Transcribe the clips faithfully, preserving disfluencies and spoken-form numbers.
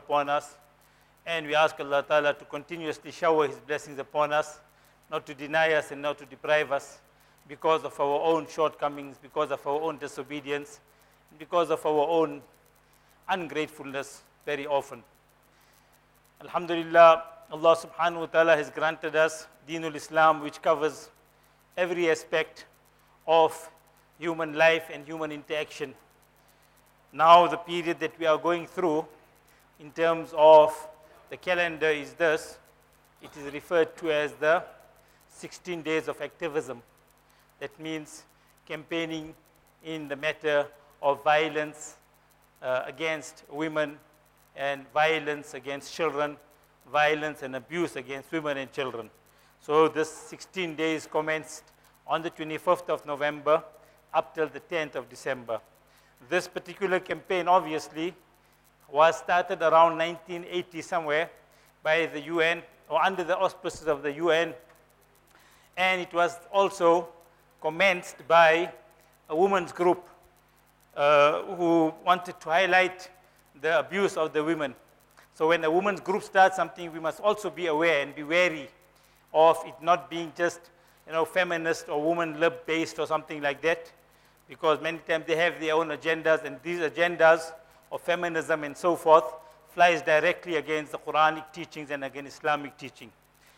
upon us. And we ask Allah Ta'ala to continuously shower His blessings upon us, not to deny us and not to deprive us because of our own shortcomings, because of our own disobedience, because of our own ungratefulness very often. Alhamdulillah, Allah subhanahu wa ta'ala has granted us Deenul Islam, which covers every aspect of human life and human interaction. Now the period that we are going through in terms of the calendar is this. It is referred to as the sixteen days of activism. That means campaigning in the matter of violence uh, against women and violence against children, violence and abuse against women and children. So this sixteen days commenced on the twenty-fifth of November up till the tenth of December. This particular campaign obviously was started around nineteen eighty somewhere by the U N, or under the auspices of the U N, and it was also commenced by a women's group uh, who wanted to highlight the abuse of the women. So when a women's group starts something, we must also be aware and be wary of it not being just, you know, feminist or woman lib based or something like that, because many times they have their own agendas, and these agendas of feminism and so forth flies directly against the Quranic teachings and against Islamic teaching.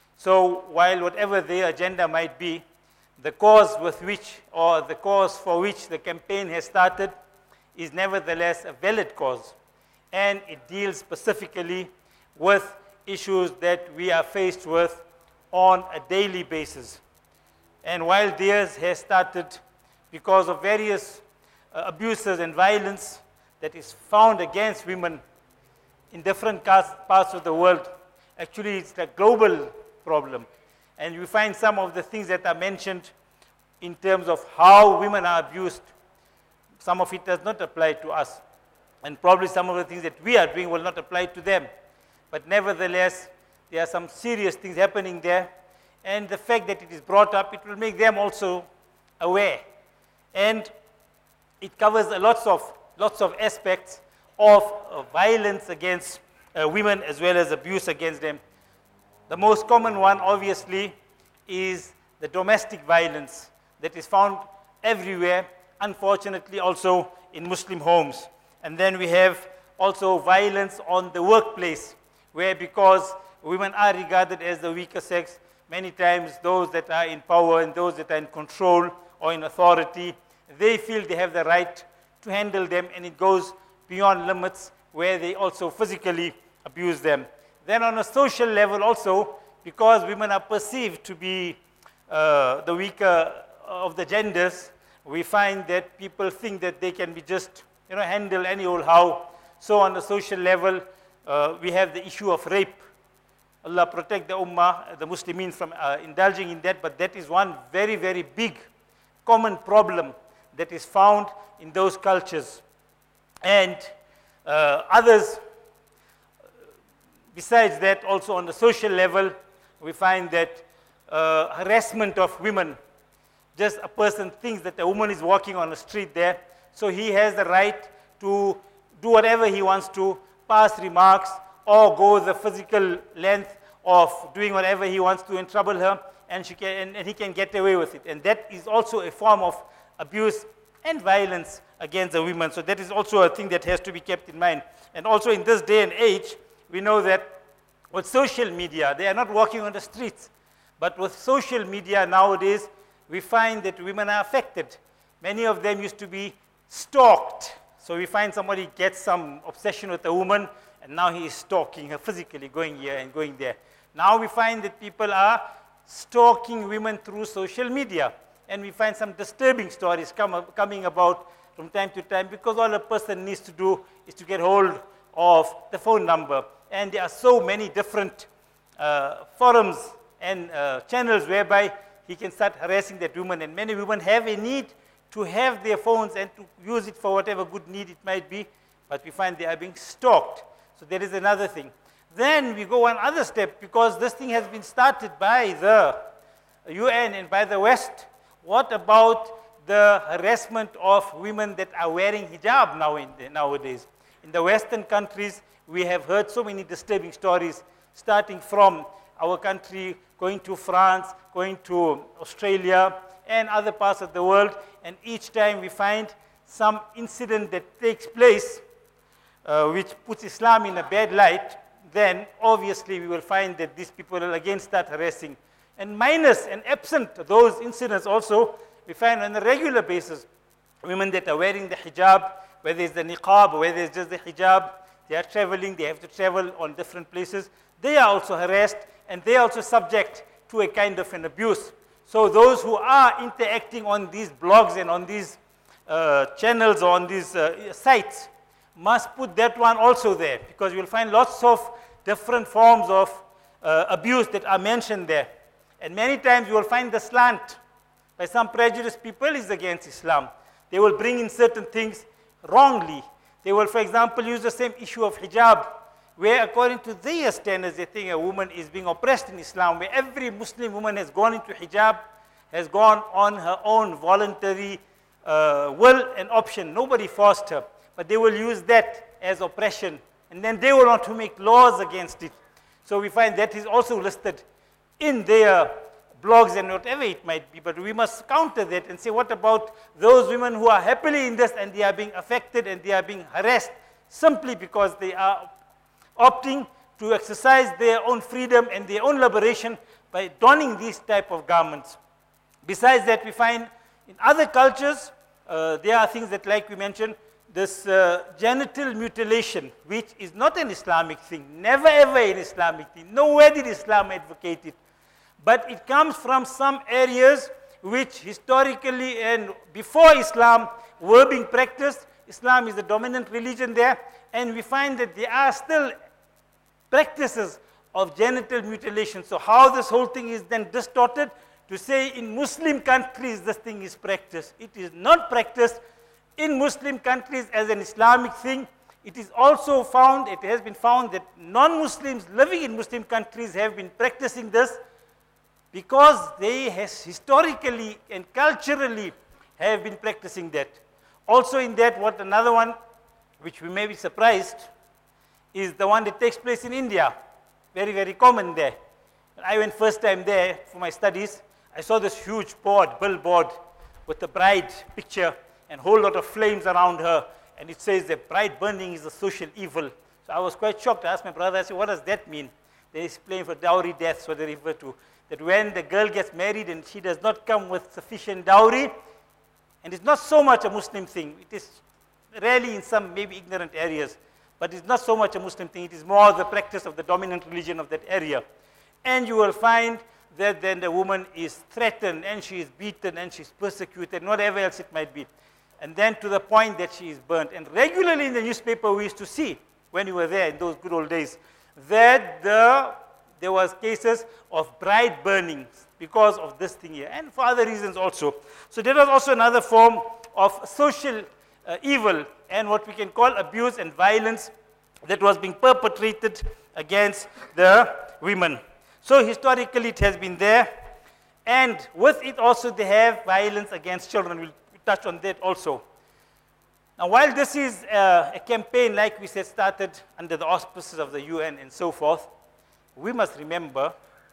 So while whatever their agenda might be, the cause with which, or the cause for which the campaign has started is nevertheless a valid cause, and it deals specifically with issues that we are faced with on a daily basis. And while theirs has started because of various uh, abuses and violence that is found against women in different parts of the world, actually it's a global problem. And you find some of the things that are mentioned in terms of how women are abused. Some of it does not apply to us. And probably some of the things that we are doing will not apply to them. But nevertheless, there are some serious things happening there. And the fact that it is brought up, it will make them also aware. And it covers a lots of, lots of aspects of uh, violence against uh, women as well as abuse against them. The most common one, obviously, is the domestic violence that is found everywhere, unfortunately also in Muslim homes. And then we have also violence on the workplace, where because women are regarded as the weaker sex, many times those that are in power and those that are in control or in authority, they feel they have the right to handle them, and it goes beyond limits where they also physically abuse them. Then on a social level also, because women are perceived to be uh, the weaker of the genders, we find that people think that they can be just, you know, handle any old how. So on the social level, uh, we have the issue of rape. Allah protect the ummah, the Muslimin, from uh, indulging in that, but that is one very, very big common problem that is found in those cultures. And uh, others, besides that, also on the social level, we find that uh, harassment of women. Just a person thinks that a woman is walking on the street there, so he has the right to do whatever he wants to, pass remarks, or go the physical length of doing whatever he wants to and trouble her, and, she can, and, and he can get away with it. And that is also a form of abuse and violence against the women. So that is also a thing that has to be kept in mind. And also in this day and age, we know that with social media, they are not walking on the streets. But with social media nowadays, we find that women are affected. Many of them used to be stalked. So we find somebody gets some obsession with a woman, and now he is stalking her physically, going here and going there. Now we find that people are stalking women through social media. And we find some disturbing stories come, coming about from time to time, because all a person needs to do is to get hold of the phone number. And there are so many different uh, forums and uh, channels whereby he can start harassing that woman. And many women have a need to have their phones and to use it for whatever good need it might be, but we find they are being stalked. So there is another thing. Then we go one other step, because this thing has been started by the U N and by the West. What about the harassment of women that are wearing hijab now in the, nowadays? In the Western countries, we have heard so many disturbing stories, starting from our country, going to France, going to Australia, and other parts of the world. And each time we find some incident that takes place uh, which puts Islam in a bad light, then obviously we will find that these people will again start harassing. And minus and absent those incidents also, we find on a regular basis women that are wearing the hijab, whether it's the niqab or whether it's just the hijab, they are traveling, they have to travel on different places. They are also harassed, and they are also subject to a kind of an abuse. So those who are interacting on these blogs and on these uh, channels or on these uh, sites must put that one also there, because you will find lots of different forms of uh, abuse that are mentioned there. And many times you will find the slant by some prejudiced people is against Islam. They will bring in certain things wrongly. They will, for example, use the same issue of hijab, where according to their standards, they think a woman is being oppressed in Islam, where every Muslim woman has gone into hijab, has gone on her own voluntary uh, will and option. Nobody forced her. But they will use that as oppression. And then they will want to make laws against it. So we find that is also listed in their blogs and whatever it might be. But we must counter that and say, what about those women who are happily in this and they are being affected and they are being harassed simply because they are opting to exercise their own freedom and their own liberation by donning these type of garments. Besides that, we find in other cultures, uh, there are things that, like we mentioned, this uh, genital mutilation, which is not an Islamic thing, never ever an Islamic thing. Nowhere did Islam advocate it. But it comes from some areas which historically and before Islam were being practiced. Islam is the dominant religion there, and we find that there are still practices of genital mutilation. So how this whole thing is then distorted to say in Muslim countries this thing is practiced. It is not practiced in Muslim countries as an Islamic thing. It is also found, it has been found that non-Muslims living in Muslim countries have been practicing this because they has historically and culturally have been practicing that. Also in that, what another one, which we may be surprised, is the one that takes place in India. Very, very common there. When I went first time there for my studies, I saw this huge board, billboard, with the bride picture and a whole lot of flames around her. And it says that bride burning is a social evil. So I was quite shocked. I asked my brother, I said, what does that mean? They explain for dowry deaths, what they refer to. That when the girl gets married and she does not come with sufficient dowry, and it's not so much a Muslim thing. It is rarely in some maybe ignorant areas, but it's not so much a Muslim thing. It is more the practice of the dominant religion of that area. And you will find that then the woman is threatened and she is beaten and she's persecuted and whatever else it might be. And then to the point that she is burnt. And regularly in the newspaper we used to see, when we were there in those good old days, that the, there was cases of bride burnings because of this thing here, and for other reasons also. So there was also another form of social uh, evil and what we can call abuse and violence that was being perpetrated against the women. So historically it has been there, and with it also they have violence against children. We'll touch on that also. Now while this is uh, a campaign, like we said, started under the auspices of the U N and so forth, we must remember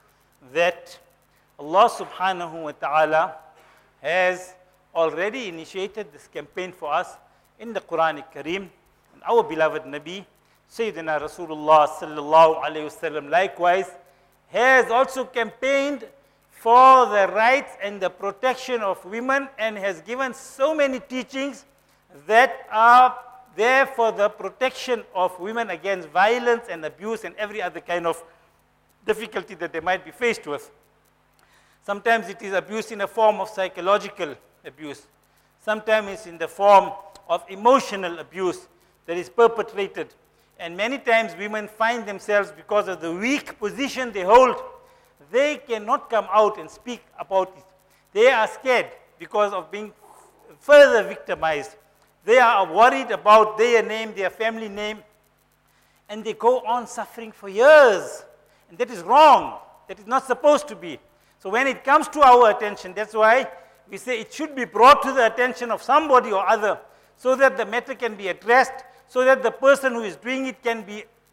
that Allah subhanahu wa ta'ala has already initiated this campaign for us in the Quran Kareem, and our beloved Nabi, Sayyidina Rasulullah sallallahu alayhi wasallam, likewise, has also campaigned for the rights and the protection of women and has given so many teachings that are there for the protection of women against violence and abuse and every other kind of difficulty that they might be faced with. Sometimes it is abuse in a form of psychological abuse. Sometimes it's in the form of emotional abuse that is perpetrated. And many times women find themselves, because of the weak position they hold, they cannot come out and speak about it. They are scared because of being further victimized. They are worried about their name, their family name, and they go on suffering for years. And that is wrong. That is not supposed to be. So when it comes to our attention, that's why we say it should be brought to the attention of somebody or other, so that the matter can be addressed, so that the person who is doing it can be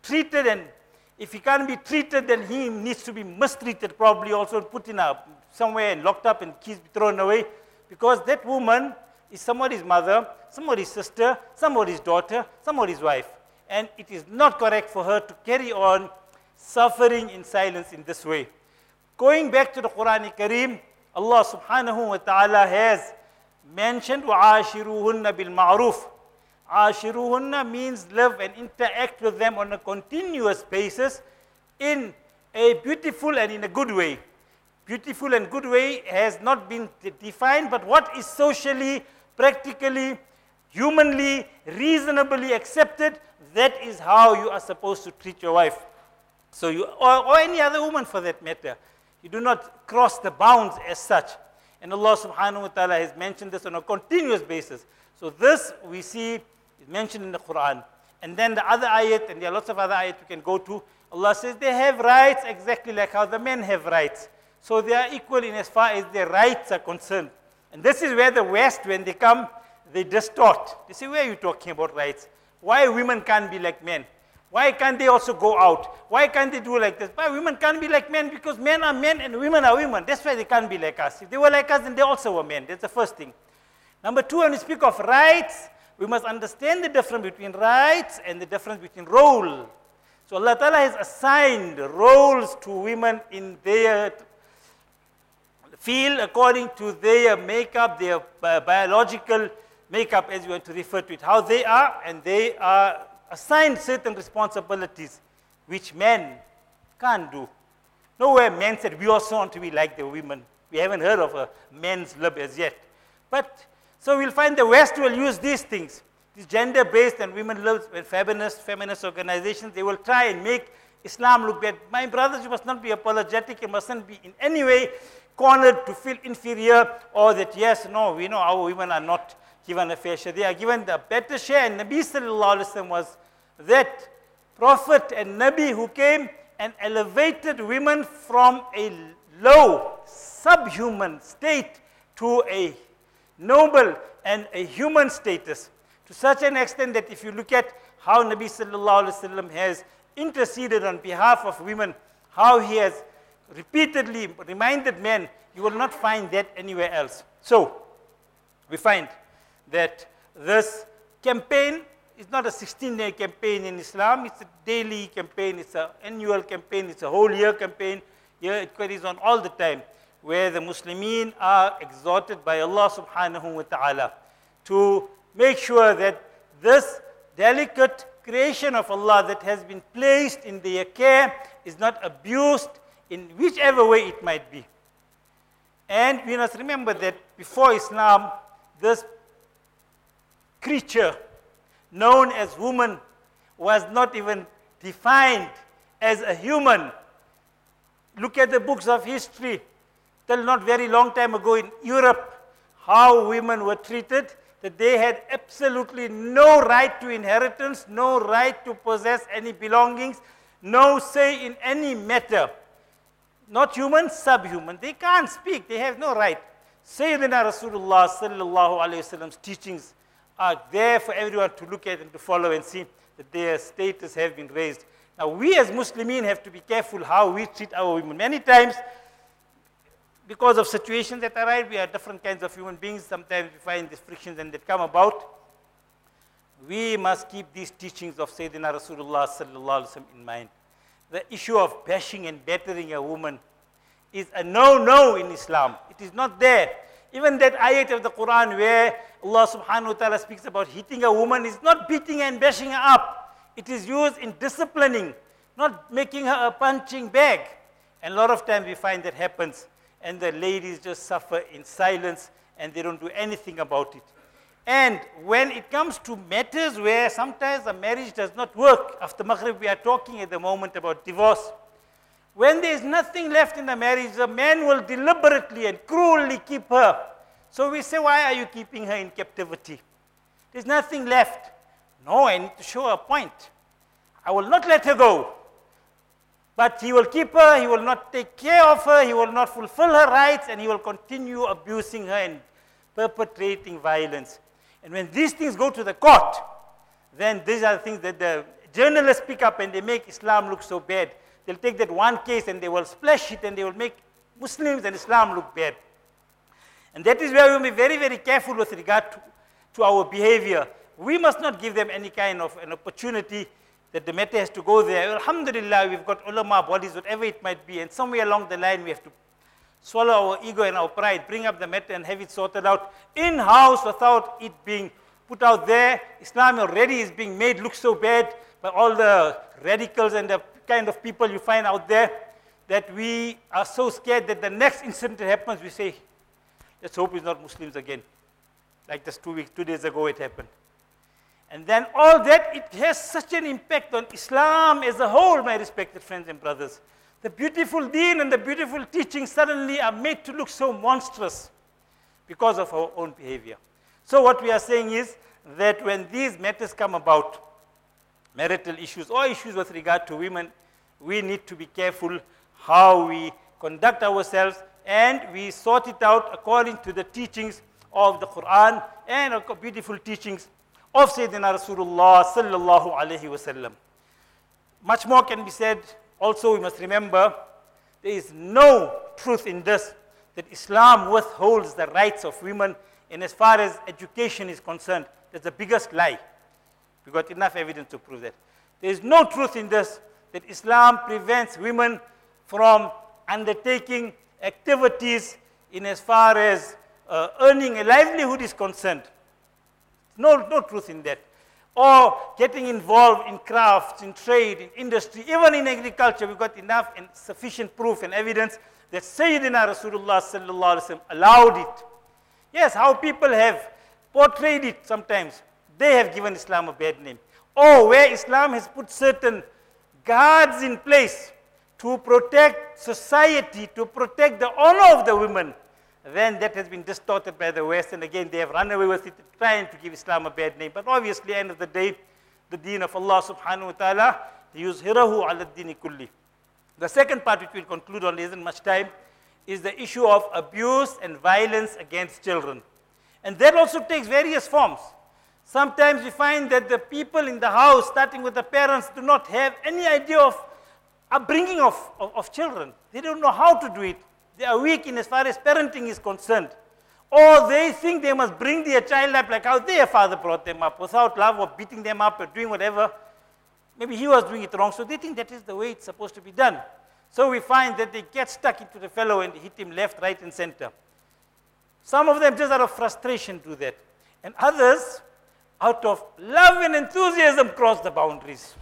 treated, and if he can't be treated, then he needs to be mistreated, probably also put in a, somewhere and locked up and keys be thrown away, because that woman is somebody's mother, somebody's sister, somebody's daughter, somebody's wife. And it is not correct for her to carry on suffering in silence in this way. Going back to the Quran Kareem, Allah subhanahu wa ta'ala has mentioned وَعَاشِرُوهُنَّ بِالْمَعْرُوفِ. Ashiruhunna means live and interact with them on a continuous basis in a beautiful and in a good way. Beautiful and good way has not been defined, but what is socially, practically, humanly, reasonably accepted, that is how you are supposed to treat your wife. So you, or, or any other woman for that matter. You do not cross the bounds as such. And Allah subhanahu wa ta'ala has mentioned this on a continuous basis. So this we see is mentioned in the Quran. And then the other ayat, and there are lots of other ayat we can go to, Allah says they have rights exactly like how the men have rights. So they are equal in as far as their rights are concerned. And this is where the West, when they come, they distort. They say, where are you talking about rights? Why women can't be like men? Why can't they also go out? Why can't they do like this? Why women can't be like men? Because men are men and women are women. That's why they can't be like us. If they were like us, then they also were men. That's the first thing. Number two, when we speak of rights, we must understand the difference between rights and the difference between role. So Allah Ta'ala has assigned roles to women in their field according to their makeup, their uh, biological makeup, as you want to refer to it, how they are, and they are assigned certain responsibilities which men can't do. Nowhere men said, we also want to be like the women. We haven't heard of a men's lib as yet. But, so we'll find the West will use these things, these gender-based and women libs and feminist, feminist organizations, they will try and make Islam look bad. My brothers, you must not be apologetic, you mustn't be in any way cornered to feel inferior, or that yes, no, we know our women are not given a fair share. They are given the better share, and Nabi sallallahu alaihi wasallam was that prophet and Nabi who came and elevated women from a low, subhuman state to a noble and a human status, to such an extent that if you look at how Nabi sallallahu alaihi wasallam has interceded on behalf of women, how he has repeatedly reminded men, you will not find that anywhere else. So, we find that this campaign is not a sixteen-day campaign in Islam, it's a daily campaign, it's an annual campaign, it's a whole year campaign. Here it carries on all the time, where the Muslimin are exhorted by Allah subhanahu wa ta'ala to make sure that this delicate creation of Allah that has been placed in their care is not abused in whichever way it might be. And we must remember that before Islam, this creature known as woman was not even defined as a human. Look at the books of history. Till not very long time ago in Europe, how women were treated, that they had absolutely no right to inheritance, no right to possess any belongings, no say in any matter. Not human, subhuman. They can't speak, they have no right. Sayyidina Rasulullah sallallahu alayhi wa sallam's teachings are there for everyone to look at and to follow and see that their status have been raised. Now we as Muslimin have to be careful how we treat our women. Many times, because of situations that arise, we are different kinds of human beings. Sometimes we find these frictions and that come about. We must keep these teachings of Sayyidina Rasulullah sallallahu alaihi wasallam in mind. The issue of bashing and battering a woman is a no-no in Islam. It is not there. Even that ayat of the Quran where Allah subhanahu wa ta'ala speaks about hitting a woman is not beating and bashing her up. It is used in disciplining, not making her a punching bag. And a lot of times we find that happens, and the ladies just suffer in silence and they don't do anything about it. And when it comes to matters where sometimes a marriage does not work, after Maghrib we are talking at the moment about divorce, when there is nothing left in the marriage, the man will deliberately and cruelly keep her. So we say, why are you keeping her in captivity? There's nothing left. No, I need to show a point. I will not let her go. But he will keep her, he will not take care of her, he will not fulfill her rights, and he will continue abusing her and perpetrating violence. And when these things go to the court, then these are the things that the journalists pick up and they make Islam look so bad. They'll take that one case and they will splash it and they will make Muslims and Islam look bad. And that is where we will be very, very careful with regard to, to our behavior. We must not give them any kind of an opportunity that the matter has to go there. Alhamdulillah, we've got ulama bodies, whatever it might be, and somewhere along the line we have to swallow our ego and our pride, bring up the matter and have it sorted out in-house without it being put out there. Islam already is being made look so bad by all the radicals and the kind of people you find out there that we are so scared that the next incident that happens, we say, let's hope it's not Muslims again. Like just two weeks, two days ago it happened. And then all that, it has such an impact on Islam as a whole, my respected friends and brothers. The beautiful deen and the beautiful teachings suddenly are made to look so monstrous because of our own behavior. So what we are saying is that when these matters come about, marital issues or issues with regard to women, we need to be careful how we conduct ourselves, and we sort it out according to the teachings of the Quran and the beautiful teachings of Sayyidina Rasulullah sallallahu alayhi wa sallam. Much more can be said. Also, we must remember there is no truth in this, that Islam withholds the rights of women in as far as education is concerned. That's the biggest lie. We've got enough evidence to prove that. There is no truth in this, that Islam prevents women from undertaking activities in as far as uh, earning a livelihood is concerned. No, no truth in that. Or getting involved in crafts, in trade, in industry, even in agriculture. We've got enough and sufficient proof and evidence that Sayyidina Rasulullah sallallahu alaihi wasallam allowed it. Yes, how people have portrayed it sometimes. They have given Islam a bad name. Or where Islam has put certain guards in place to protect society, to protect the honor of the women, then that has been distorted by the West, and again they have run away with it, trying to give Islam a bad name. But obviously, at the end of the day, the deen of Allah subhanahu wa ta'ala, yuzhirahu ala dini kulli. The second part, which we'll conclude on, there isn't much time, is the issue of abuse and violence against children. And that also takes various forms. Sometimes we find that the people in the house, starting with the parents, do not have any idea of upbringing of, of, of children. They don't know how to do it. They are weak in as far as parenting is concerned. Or they think they must bring their child up like how their father brought them up, without love or beating them up or doing whatever. Maybe he was doing it wrong, so they think that is the way it's supposed to be done. So we find that they get stuck into the fellow and hit him left, right, and center. Some of them just out of frustration do that. And others, out of love and enthusiasm, cross the boundaries.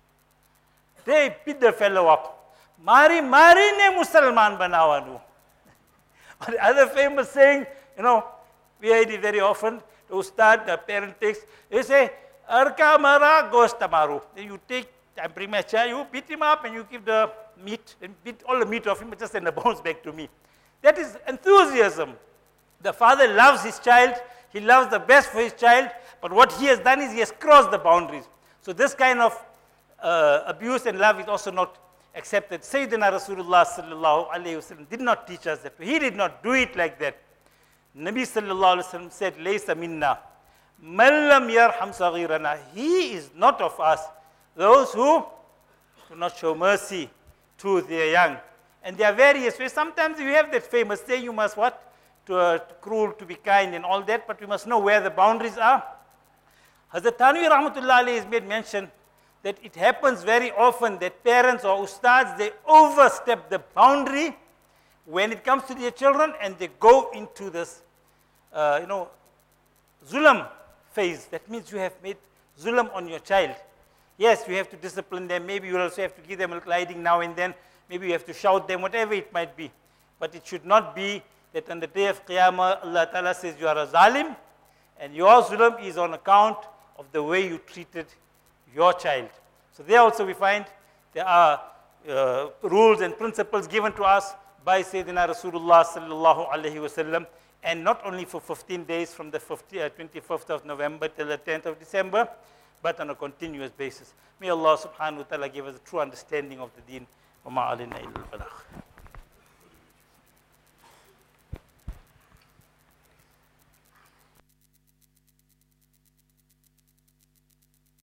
They beat the fellow up. Mari, mari ne Musalman banawanu. Or the other famous saying, you know, we hear it very often, the ustad, the parent takes, they say, Arka mara gosta maru. Then you take, I bring my child, you beat him up and you give the meat, and beat all the meat off him, but just send the bones back to me. That is enthusiasm. The father loves his child, he loves the best for his child, but what he has done is he has crossed the boundaries. So this kind of uh, abuse and love is also not accepted. Sayyidina Rasulullah sallallahu alayhi wa sallam did not teach us that. He did not do it like that. Nabi sallallahu alayhi wa sallam said, Laysa minna, man lam yarham saghirana. He is not of us, those who do not show mercy to their young. And there are various ways. Sometimes you have that famous say, you must what? To, uh, to cruel, to be kind and all that, but we must know where the boundaries are. Hazrat Thanvi rahmatullah alayhi has made mention that it happens very often that parents or ustads, they overstep the boundary when it comes to their children, and they go into this, uh, you know, zulam phase. That means you have made zulam on your child. Yes, you have to discipline them. Maybe you also have to give them a gliding now and then. Maybe you have to shout them, whatever it might be. But it should not be that on the day of Qiyamah, Allah Ta'ala says you are a zalim, and your zulm is on account of the way you treated your child. So there also we find there are uh, rules and principles given to us by Sayyidina Rasulullah sallallahu alayhi wa sallam, and not only for fifteen days from the twenty-fifth of November till the tenth of December, but on a continuous basis. May Allah subhanahu wa ta'ala give us a true understanding of the deen. وَمَا عَلَيْنَا إِلَّا الْبَلَاغُ.